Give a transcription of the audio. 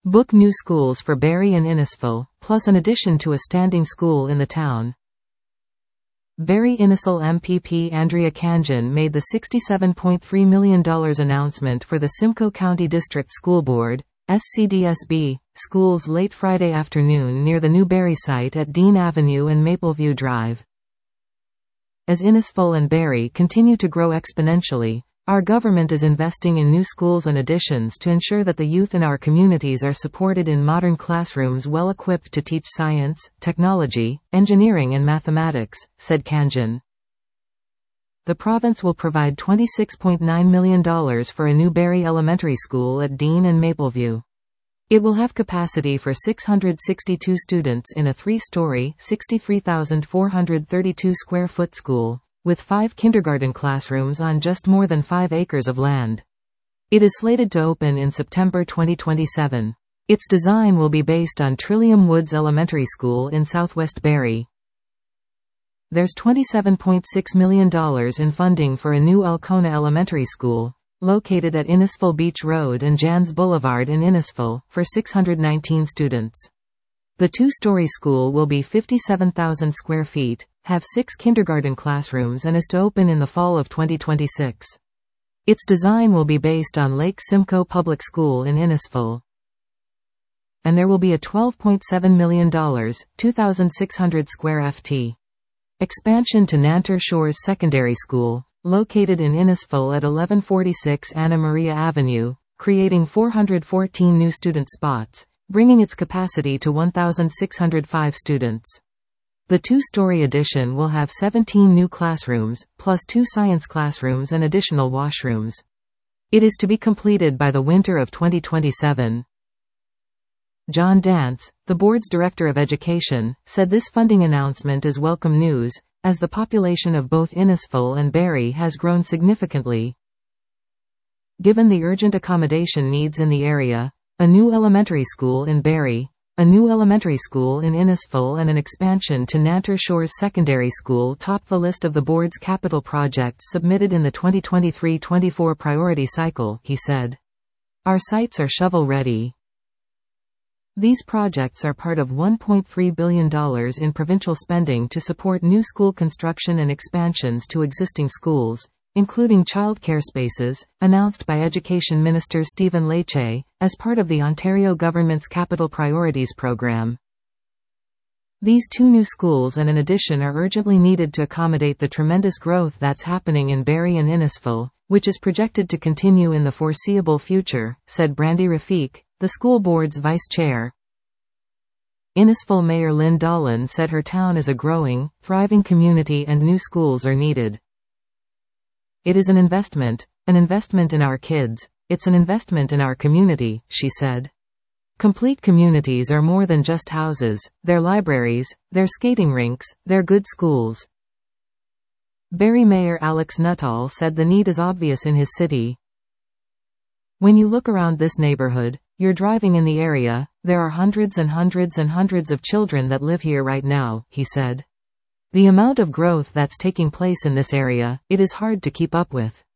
Book new schools for Barrie and Innisfil, plus an addition to a standing school in the town. Barrie Innisfil MPP Andrea Khanjin made the $67.3 million announcement for the Simcoe County District School Board, SCDSB, schools late Friday afternoon near the new Barrie site at Dean Avenue and Mapleview Drive. As Innisfil and Barrie continue to grow exponentially, our government is investing in new schools and additions to ensure that the youth in our communities are supported in modern classrooms well equipped to teach science, technology, engineering and mathematics, said Khanjin. The province will provide $26.9 million for a new Barrie Elementary School at Dean and Mapleview. It will have capacity for 662 students in a 3-story, 63,432 square foot school, with 5 kindergarten classrooms on just more than 5 acres of land. It is slated to open in September 2027. Its design will be based on Trillium Woods Elementary School in Southwest Barrie. There's $27.6 million in funding for a new Elkona Elementary School, located at Innisfil Beach Road and Jans Boulevard in Innisfil, for 619 students. The 2-story school will be 57,000 square feet, have 6 kindergarten classrooms and is to open in the fall of 2026. Its design will be based on Lake Simcoe Public School in Innisfil. And there will be a $12.7 million, 2,600 square ft. expansion to Nanter Shores Secondary School, located in Innisfil at 1146 Anna Maria Avenue, creating 414 new student spots, bringing its capacity to 1,605 students. The 2-story addition will have 17 new classrooms, plus 2 science classrooms and additional washrooms. It is to be completed by the winter of 2027. John Dance, the board's director of education, said this funding announcement is welcome news, as the population of both Innisfil and Barrie has grown significantly. Given the urgent accommodation needs in the area, a new elementary school in Barrie, a new elementary school in Innisfil and an expansion to Nanter Shores Secondary School topped the list of the board's capital projects submitted in the 2023-24 priority cycle, he said. Our sites are shovel-ready. These projects are part of $1.3 billion in provincial spending to support new school construction and expansions to existing schools, including childcare spaces, announced by Education Minister Stephen Lecce, as part of the Ontario government's Capital Priorities program. These 2 new schools and an addition are urgently needed to accommodate the tremendous growth that's happening in Barrie and Innisfil, which is projected to continue in the foreseeable future, said Brandy Rafiq, the school board's vice chair. Innisfil Mayor Lynn Dolan said her town is a growing, thriving community and new schools are needed. It is an investment in our kids, it's an investment in our community, she said. Complete communities are more than just houses, they're libraries, they're skating rinks, they're good schools. Barrie Mayor Alex Nuttall said the need is obvious in his city. When you look around this neighborhood, you're driving in the area, there are hundreds and hundreds and hundreds of children that live here right now, he said. The amount of growth that's taking place in this area, it is hard to keep up with.